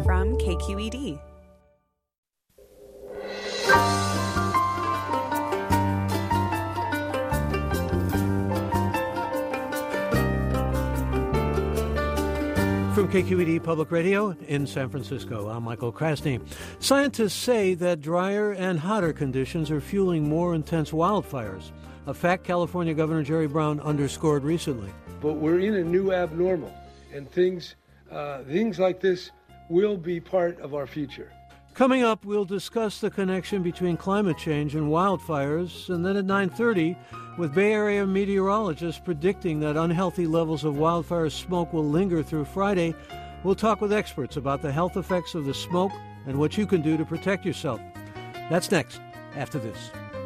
from KQED. From KQED Public Radio in San Francisco, I'm Michael Krasny. Scientists say that drier and hotter conditions are fueling more intense wildfires, a fact California Governor Jerry Brown underscored recently. But we're in a new abnormal, and things like this will be part of our future. Coming up, we'll discuss the connection between climate change and wildfires, and then at 9:30, with Bay Area meteorologists predicting that unhealthy levels of wildfire smoke will linger through Friday, we'll talk with experts about the health effects of the smoke and what you can do to protect yourself. That's next, after this.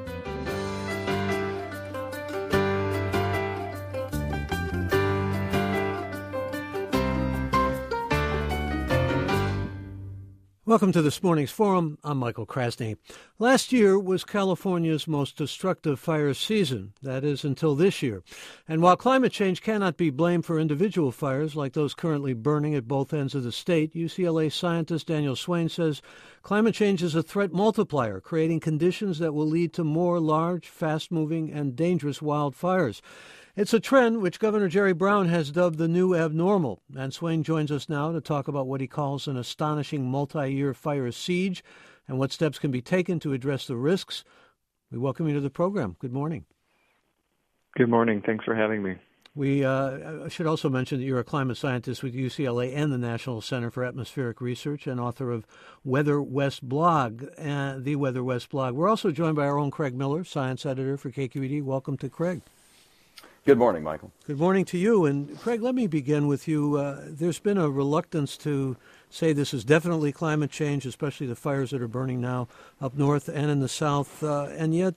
Welcome to this morning's forum. I'm Michael Krasny. Last year was California's most destructive fire season, that is, until this year. And while climate change cannot be blamed for individual fires like those currently burning at both ends of the state, UCLA scientist Daniel Swain says climate change is a threat multiplier, creating conditions that will lead to more large, fast-moving, and dangerous wildfires. It's a trend which Governor Jerry Brown has dubbed the new abnormal. And Swain joins us now to talk about what he calls an astonishing multi-year fire siege and what steps can be taken to address the risks. We welcome you to the program. Good morning. Good morning. Thanks for having me. I should also mention that you're a climate scientist with UCLA and the National Center for Atmospheric Research and author of Weather West blog, the Weather West blog. We're also joined by our own Craig Miller, science editor for KQED. Welcome to Craig. Good morning, Michael. Good morning to you. And Craig, let me begin with you. There's been a reluctance to say this is definitely climate change, especially the fires that are burning now up north and in the south. And yet,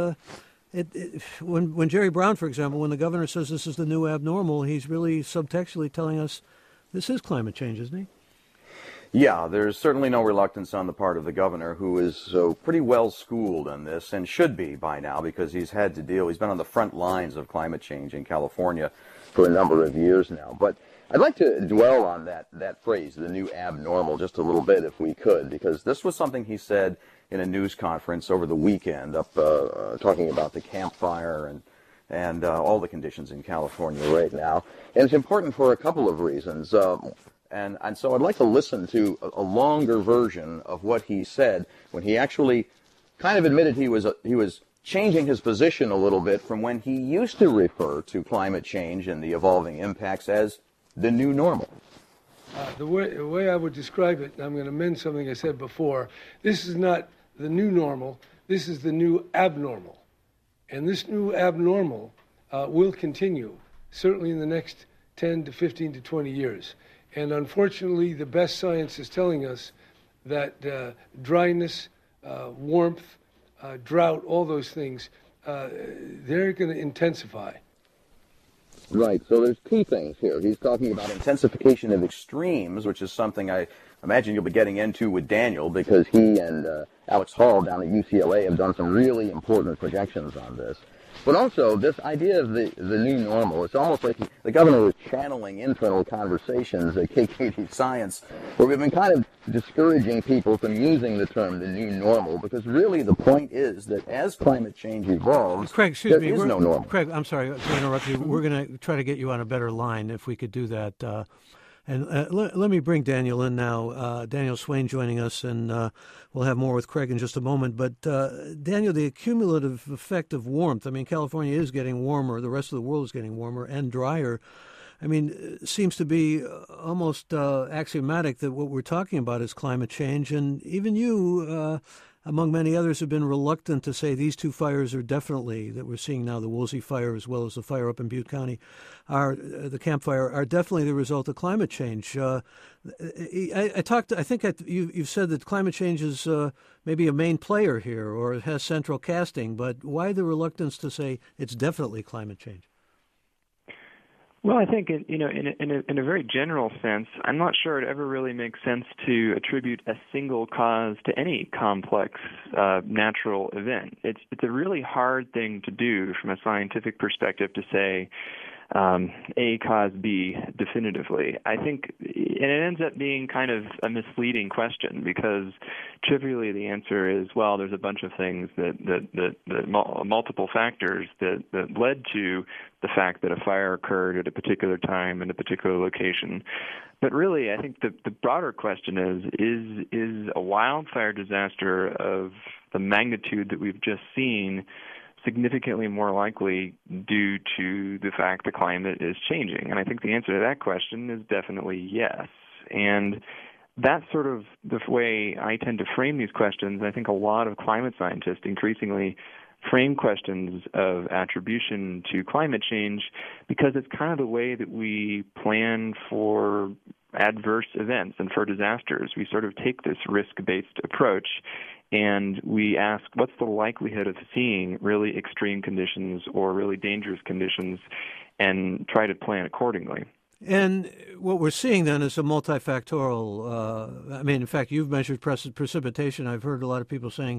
when Jerry Brown, for example, when the governor says this is the new abnormal, he's really subtextually telling us this is climate change, isn't he? Yeah, there's certainly no reluctance on the part of the governor, who is pretty well schooled on this and should be by now because he's been on the front lines of climate change in California for a number of years now. But I'd like to dwell on that phrase, the new abnormal, just a little bit if we could, because this was something he said in a news conference over the weekend talking about the Camp Fire and all the conditions in California right now. And it's important for a couple of reasons. And so I'd like to listen to a longer version of what he said when he actually kind of admitted he was changing his position a little bit from when he used to refer to climate change and the evolving impacts as the new normal. The way I would describe it, and I'm going to amend something I said before, this is not the new normal, this is the new abnormal. And this new abnormal will continue, certainly in the next 10 to 15 to 20 years. And unfortunately, the best science is telling us that dryness, warmth, drought, all those things, they're going to intensify. Right. So there's two things here. He's talking about intensification of extremes, which is something I imagine you'll be getting into with Daniel, because he and Alex Hall down at UCLA have done some really important projections on this. But also, this idea of the new normal, it's almost like the governor was channeling internal conversations at KQED Science, where we've been kind of discouraging people from using the term the new normal, because really the point is that as climate change evolves, Craig, there is no normal. Craig, I'm sorry to interrupt you. We're going to try to get you on a better line if we could do that. Let me bring Daniel in now. Daniel Swain joining us, and we'll have more with Craig in just a moment. But Daniel, the cumulative effect of warmth, I mean, California is getting warmer. The rest of the world is getting warmer and drier. I mean, it seems to be almost axiomatic that what we're talking about is climate change. And even you, among many others, have been reluctant to say these two fires are definitely, that we're seeing now, the Woolsey fire as well as the fire up in Butte County, the Camp Fire, are definitely the result of climate change. You've said that climate change is maybe a main player here, or it has central casting, but why the reluctance to say it's definitely climate change? Well, I think in a very general sense, I'm not sure it ever really makes sense to attribute a single cause to any complex natural event. It's a really hard thing to do from a scientific perspective to say A cause B definitively. I think, and it ends up being kind of a misleading question because trivially the answer is, well, there's a bunch of things multiple factors that led to the fact that a fire occurred at a particular time in a particular location. But really, I think the broader question is a wildfire disaster of the magnitude that we've just seen significantly more likely due to the fact the climate is changing? And I think the answer to that question is definitely yes. And that's sort of the way I tend to frame these questions. I think a lot of climate scientists increasingly frame questions of attribution to climate change because it's kind of the way that we plan for adverse events and for disasters. We sort of take this risk-based approach and we ask, what's the likelihood of seeing really extreme conditions or really dangerous conditions, and try to plan accordingly. And what we're seeing then is a multifactorial, in fact, you've measured precipitation. I've heard a lot of people saying,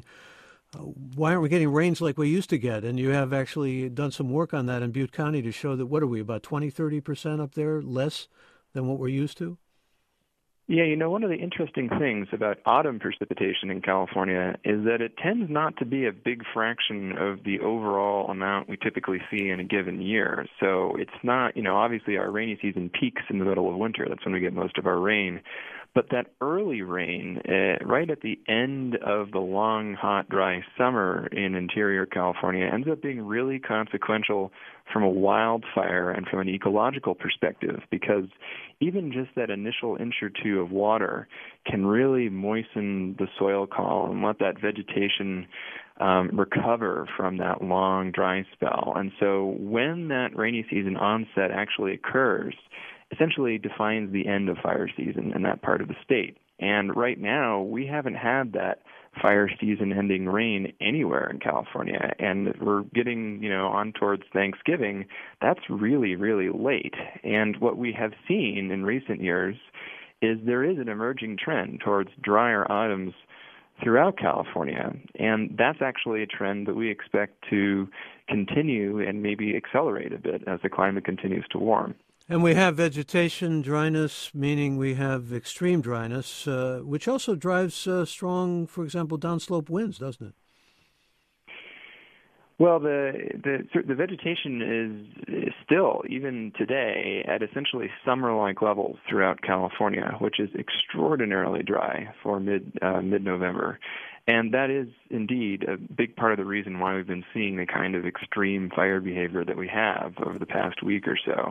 why aren't we getting rains like we used to get? And you have actually done some work on that in Butte County to show that, what are we, about 20-30% up there less than what we're used to? Yeah, one of the interesting things about autumn precipitation in California is that it tends not to be a big fraction of the overall amount we typically see in a given year. So it's not, obviously our rainy season peaks in the middle of winter. That's when we get most of our rain. But that early rain, right at the end of the long, hot, dry summer in interior California, ends up being really consequential from a wildfire and from an ecological perspective, because even just that initial inch or two of water can really moisten the soil column and let that vegetation recover from that long, dry spell. And so when that rainy season onset actually occurs, essentially defines the end of fire season in that part of the state. And right now, we haven't had that fire season ending rain anywhere in California. And we're getting, on towards Thanksgiving. That's really, really late. And what we have seen in recent years is there is an emerging trend towards drier autumns throughout California. And that's actually a trend that we expect to continue and maybe accelerate a bit as the climate continues to warm. And we have vegetation dryness, meaning we have extreme dryness, which also drives strong, for example, downslope winds, doesn't it? Well, the vegetation is still, even today, at essentially summer-like levels throughout California, which is extraordinarily dry for mid-November. And that is indeed a big part of the reason why we've been seeing the kind of extreme fire behavior that we have over the past week or so.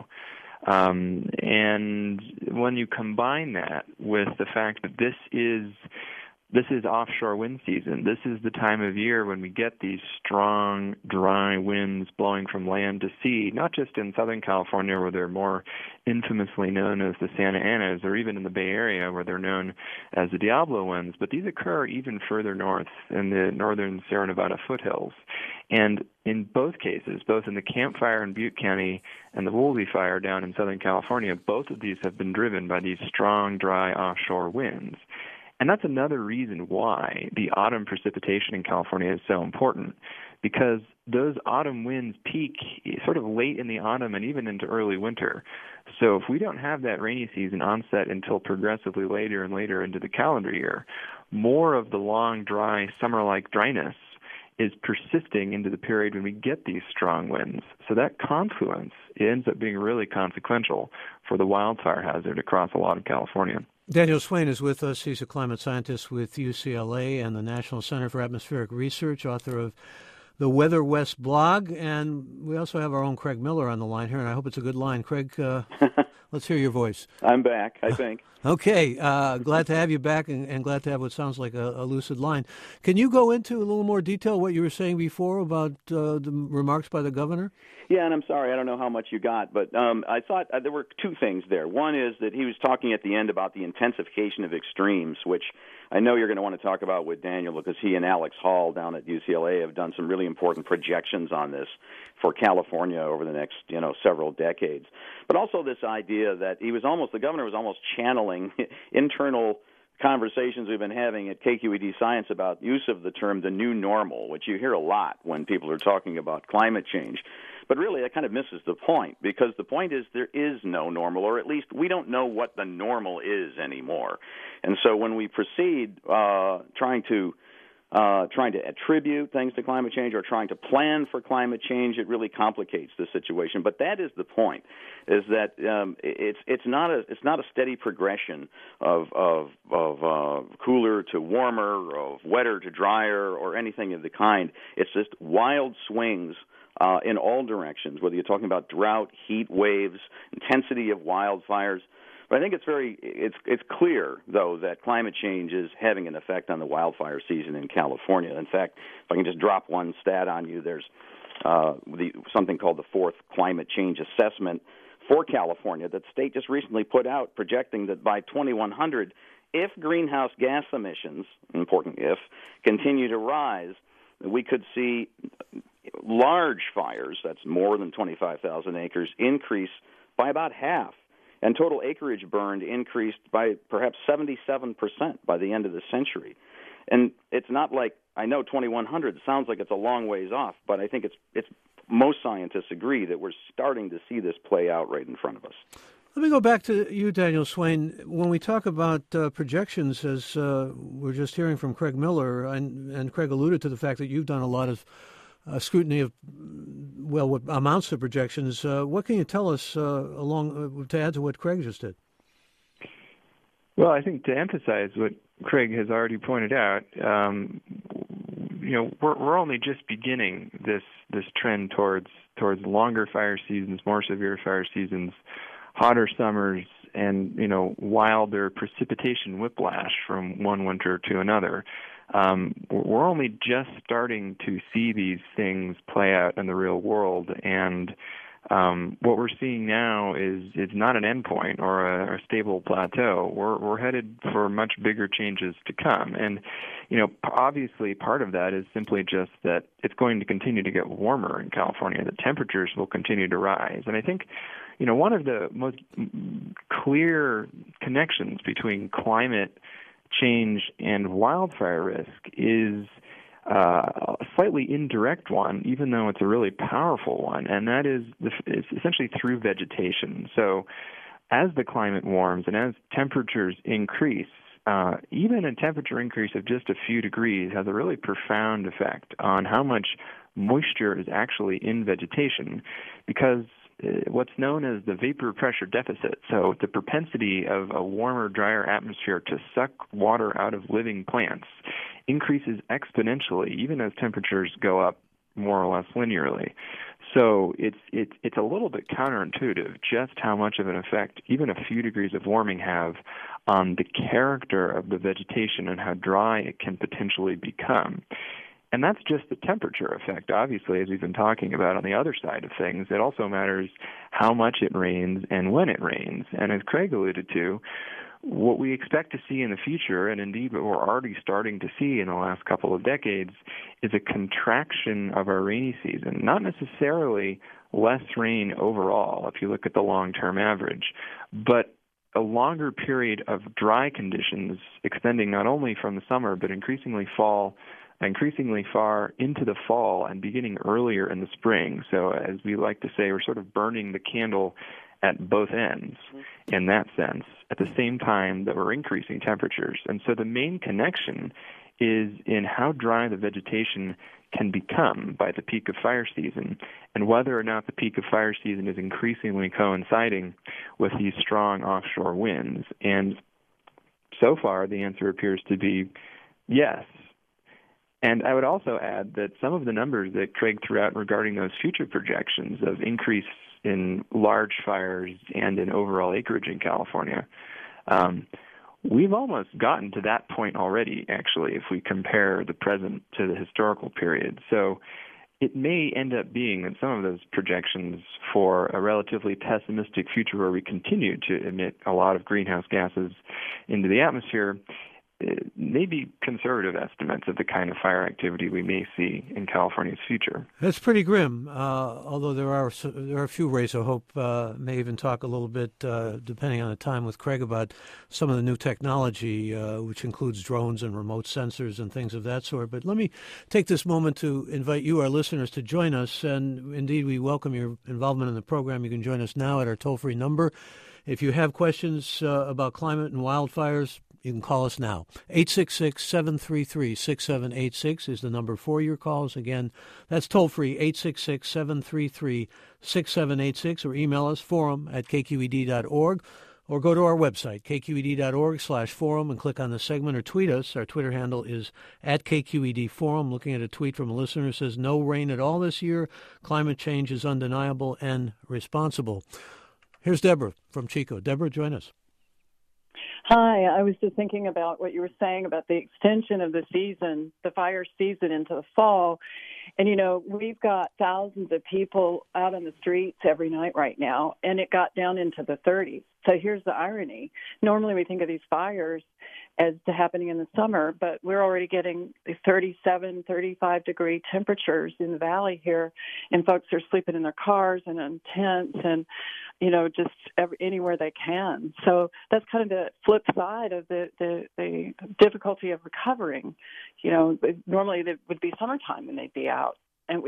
And when you combine that with the fact that this is offshore wind season, this is the time of year when we get these strong, dry winds blowing from land to sea, not just in Southern California where they're more infamously known as the Santa Anas, or even in the Bay Area where they're known as the Diablo winds, but these occur even further north in the northern Sierra Nevada foothills. And in both cases, both in the Camp Fire in Butte County and the Woolsey Fire down in Southern California, both of these have been driven by these strong, dry offshore winds. And that's another reason why the autumn precipitation in California is so important, because those autumn winds peak sort of late in the autumn and even into early winter. So if we don't have that rainy season onset until progressively later and later into the calendar year, more of the long, dry, summer-like dryness is persisting into the period when we get these strong winds. So that confluence ends up being really consequential for the wildfire hazard across a lot of California. Daniel Swain is with us. He's a climate scientist with UCLA and the National Center for Atmospheric Research, author of the Weather West blog. And we also have our own Craig Miller on the line here, and I hope it's a good line. Craig, let's hear your voice. I'm back, I think. Okay. Glad to have you back and glad to have what sounds like a lucid line. Can you go into a little more detail what you were saying before about the remarks by the governor? Yeah, and I'm sorry, I don't know how much you got, but I thought there were two things there. One is that he was talking at the end about the intensification of extremes, which I know you're going to want to talk about with Daniel, because he and Alex Hall down at UCLA have done some really important projections on this for California over the next, several decades. But also this idea that the governor was almost channeling internal conversations we've been having at KQED Science about use of the term the new normal, which you hear a lot when people are talking about climate change. But really, that kind of misses the point, because the point is there is no normal, or at least we don't know what the normal is anymore. And so when we proceed trying to attribute things to climate change or trying to plan for climate change, it really complicates the situation. But that is the point: is that it's not a steady progression of cooler to warmer, of wetter to drier, or anything of the kind. It's just wild swings in all directions, whether you're talking about drought, heat waves, intensity of wildfires. But I think it's clear, though, that climate change is having an effect on the wildfire season in California. In fact, if I can just drop one stat on you, there's something called the Fourth Climate Change Assessment for California that the state just recently put out, projecting that by 2100, if greenhouse gas emissions, important if, continue to rise, we could see large fires, that's more than 25,000 acres, increase by about half. And total acreage burned increased by perhaps 77% by the end of the century. And it's not like, I know 2100 sounds like it's a long ways off, but I think it's most scientists agree that we're starting to see this play out right in front of us. Let me go back to you, Daniel Swain. When we talk about projections, as we're just hearing from Craig Miller, and Craig alluded to the fact that you've done a lot of scrutiny of, what amounts to projections. What can you tell us to add to what Craig just did? Well, I think to emphasize what Craig has already pointed out, we're only just beginning this trend towards longer fire seasons, more severe fire seasons, hotter summers, and wilder precipitation whiplash from one winter to another. We're only just starting to see these things play out in the real world, and what we're seeing now is not an endpoint or a stable plateau. We're headed for much bigger changes to come, and obviously part of that is simply just that it's going to continue to get warmer in California. The temperatures will continue to rise, and I think one of the most clear connections between climate change and wildfire risk is a slightly indirect one, even though it's a really powerful one, and that is it's essentially through vegetation. So as the climate warms and as temperatures increase, even a temperature increase of just a few degrees has a really profound effect on how much moisture is actually in vegetation, because what's known as the vapor pressure deficit, so the propensity of a warmer, drier atmosphere to suck water out of living plants, increases exponentially even as temperatures go up more or less linearly. So it's a little bit counterintuitive just how much of an effect even a few degrees of warming have on the character of the vegetation and how dry it can potentially become. And that's just the temperature effect. Obviously, as we've been talking about on the other side of things, it also matters how much it rains and when it rains. And as Craig alluded to, what we expect to see in the future, and indeed what we're already starting to see in the last couple of decades, is a contraction of our rainy season. Not necessarily less rain overall, if you look at the long-term average, but a longer period of dry conditions extending not only from the summer, but increasingly far into the fall and beginning earlier in the spring. So as we like to say, we're sort of burning the candle at both ends in that sense, at the same time that we're increasing temperatures. And so the main connection is in how dry the vegetation can become by the peak of fire season, and whether or not the peak of fire season is increasingly coinciding with these strong offshore winds. And so far, the answer appears to be yes. And I would also add that some of the numbers that Craig threw out regarding those future projections of increase in large fires and in overall acreage in California, we've almost gotten to that point already, actually, if we compare the present to the historical period. So it may end up being that some of those projections for a relatively pessimistic future where we continue to emit a lot of greenhouse gases into the atmosphere maybe conservative estimates of the kind of fire activity we may see in California's future. That's pretty grim, although there are a few rays of hope. May even talk a little bit, depending on the time, with Craig about some of the new technology, which includes drones and remote sensors and things of that sort. But let me take this moment to invite you, our listeners, to join us. And indeed, we welcome your involvement in the program. You can join us now at our toll-free number. If you have questions about climate and wildfires, you can call us now. 866-733-6786 is the number for your calls. Again, that's toll-free, 866-733-6786, or email us, forum@kqed.org, or go to our website, kqed.org/forum, and click on the segment, or tweet us. Our Twitter handle is @KQEDForum. Looking at a tweet from a listener who says, no rain at all this year. Climate change is undeniable and responsible. Here's Deborah from Chico. Deborah, join us. Hi, I was just thinking about what you were saying about the extension of the season, the fire season, into the fall. And, we've got thousands of people out on the streets every night right now, and it got down into the 30s. So here's the irony. Normally we think of these fires as happening in the summer, but we're already getting 37, 35-degree temperatures in the valley here, and folks are sleeping in their cars and in tents and, just anywhere they can. So that's kind of the flip side of the difficulty of recovering. Normally it would be summertime when they'd be out. And,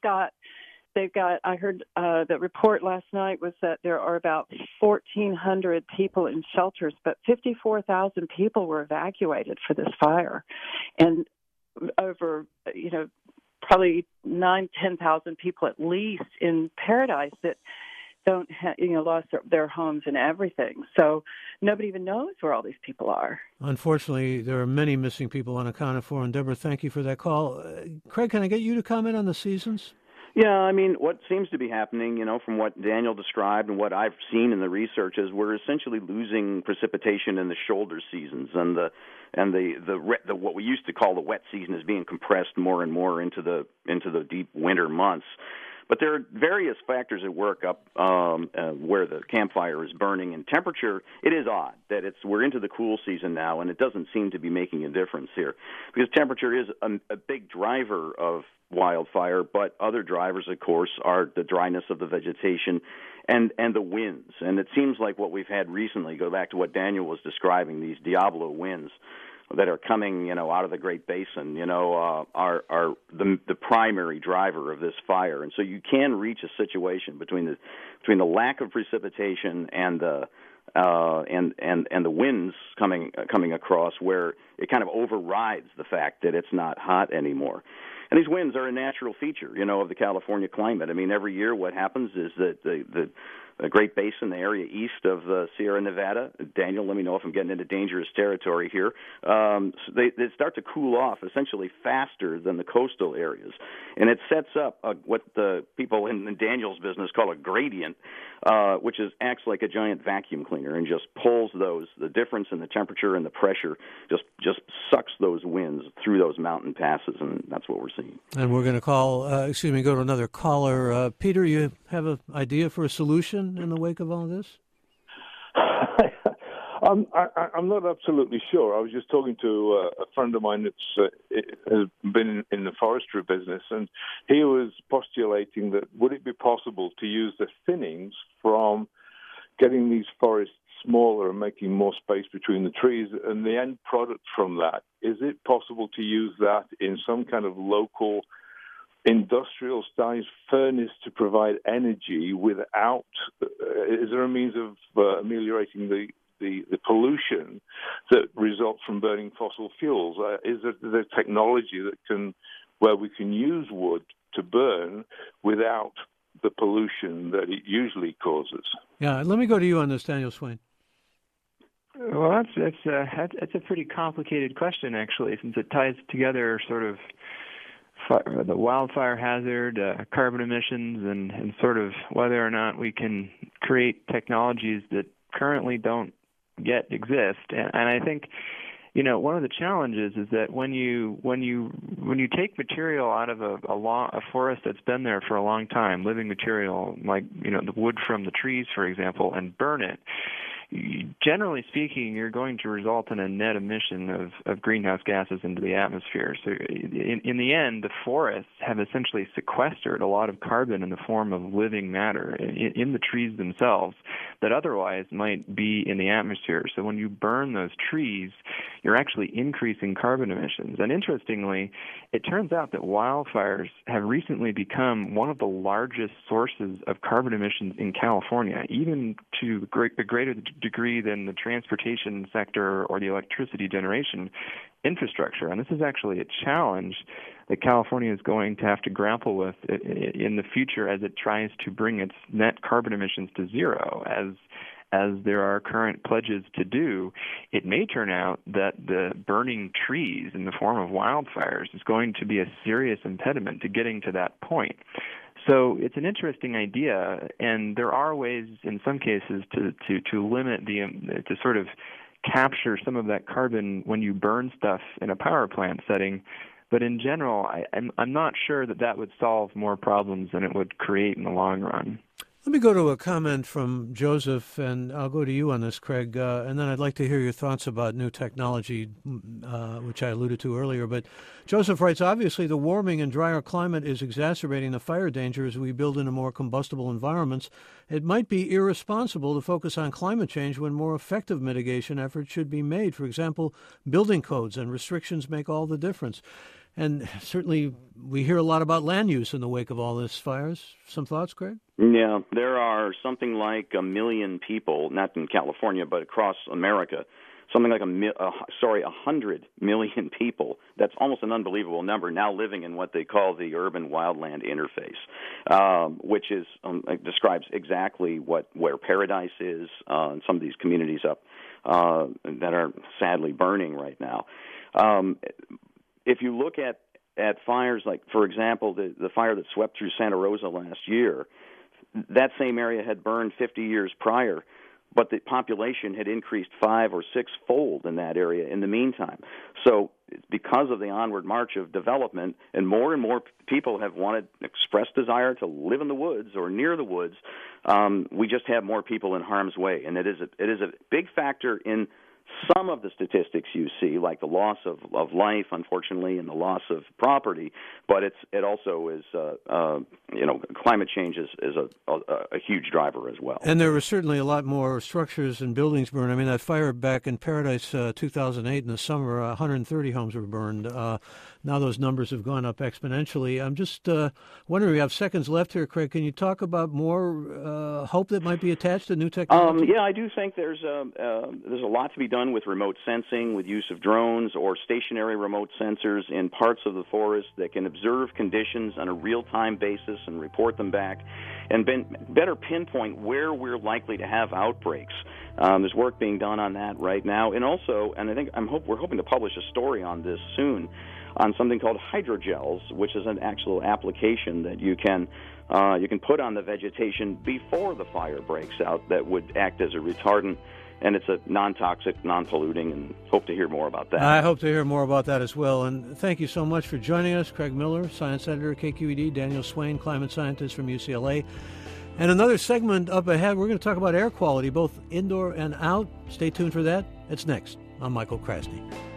I heard the report last night was that there are about 1,400 people in shelters, but 54,000 people were evacuated for this fire. And over, probably 10,000 people at least in Paradise that don't lost their homes and everything. So nobody even knows where all these people are. Unfortunately, there are many missing people unaccounted for. And Deborah, thank you for that call. Craig, can I get you to comment on the seasons? Yeah, what seems to be happening, from what Daniel described and what I've seen in the research is we're essentially losing precipitation in the shoulder seasons, and the what we used to call the wet season is being compressed more and more into the deep winter months. But there are various factors at work up where the campfire is burning. And temperature, it is odd that we're into the cool season now, and it doesn't seem to be making a difference here. Because temperature is a big driver of wildfire, but other drivers, of course, are the dryness of the vegetation and the winds. And it seems like what we've had recently, go back to what Daniel was describing, these Diablo winds that are coming, out of the Great Basin, are the primary driver of this fire. And so you can reach a situation between the lack of precipitation and the winds coming across where it kind of overrides the fact that it's not hot anymore. And these winds are a natural feature, of the California climate. Every year what happens is that the Great Basin, the area east of the Sierra Nevada, Daniel, let me know if I'm getting into dangerous territory here, they start to cool off essentially faster than the coastal areas. And it sets up what the people in Daniel's business call a gradient, which acts like a giant vacuum cleaner and just pulls the difference in the temperature and the pressure, just sucks those winds through those mountain passes, and that's what we're seeing. And we're going to go to another caller. Peter, you have an idea for a solution in the wake of all of this? I'm not absolutely sure. I was just talking to a friend of mine that's has been in the forestry business, and he was postulating that would it be possible to use the thinnings from getting these forests smaller and making more space between the trees, and the end product from that, is it possible to use that in some kind of local industrial-sized furnace to provide energy without, is there a means of ameliorating the pollution that results from burning fossil fuels? Is there the technology where we can use wood to burn without the pollution that it usually causes? Yeah, let me go to you on this, Daniel Swain. Well, that's a pretty complicated question, actually, since it ties together sort of the wildfire hazard, carbon emissions, and sort of whether or not we can create technologies that currently don't yet exist. And I think, one of the challenges is that when you take material out of a forest that's been there for a long time, living material like the wood from the trees, for example, and burn it, generally speaking, you're going to result in a net emission of greenhouse gases into the atmosphere. So in the end, the forests have essentially sequestered a lot of carbon in the form of living matter in the trees themselves that otherwise might be in the atmosphere. So when you burn those trees, you're actually increasing carbon emissions. And interestingly, it turns out that wildfires have recently become one of the largest sources of carbon emissions in California, even to a greater degree than the transportation sector or the electricity generation infrastructure. And this is actually a challenge that California is going to have to grapple with in the future as it tries to bring its net carbon emissions to zero, as there are current pledges to do. It may turn out that the burning trees in the form of wildfires is going to be a serious impediment to getting to that point. So it's an interesting idea, and there are ways in some cases to limit to sort of capture some of that carbon when you burn stuff in a power plant setting. But in general, I'm not sure that would solve more problems than it would create in the long run. Let me go to a comment from Joseph, and I'll go to you on this, Craig, and then I'd like to hear your thoughts about new technology, which I alluded to earlier. But Joseph writes, obviously the warming and drier climate is exacerbating the fire danger as we build into more combustible environments. It might be irresponsible to focus on climate change when more effective mitigation efforts should be made. For example, building codes and restrictions make all the difference. And certainly we hear a lot about land use in the wake of all this fires. Some thoughts, Craig? Yeah, there are something like 1 million people, not in California, but across America, something like 100 million people. That's almost an unbelievable number now living in what they call the urban wildland interface, which is describes exactly where paradise is in some of these communities up that are sadly burning right now. If you look at fires like, for example, the fire that swept through Santa Rosa last year, that same area had burned 50 years prior, but the population had increased 5 or 6-fold in that area in the meantime. So because of the onward march of development, and more people have expressed desire to live in the woods or near the woods, we just have more people in harm's way. And it is a big factor in some of the statistics you see, like the loss of life, unfortunately, and the loss of property, but it also is, climate change is a huge driver as well. And there were certainly a lot more structures and buildings burned. I mean, that fire back in Paradise 2008 in the summer, 130 homes were burned. Now those numbers have gone up exponentially. I'm just wondering, we have seconds left here, Craig. Can you talk about more hope that might be attached to new technology? Yeah, I do think there's a lot to be done with remote sensing, with use of drones or stationary remote sensors in parts of the forest that can observe conditions on a real-time basis and report them back, and better pinpoint where we're likely to have outbreaks. There's work being done on that right now, and also, and we're hoping to publish a story on this soon, on something called hydrogels, which is an actual application that you can put on the vegetation before the fire breaks out that would act as a retardant. And it's a non-toxic, non-polluting, and hope to hear more about that. I hope to hear more about that as well. And thank you so much for joining us. Craig Miller, science editor at KQED, Daniel Swain, climate scientist from UCLA. And another segment up ahead, we're going to talk about air quality, both indoor and out. Stay tuned for that. It's next. I'm Michael Krasny.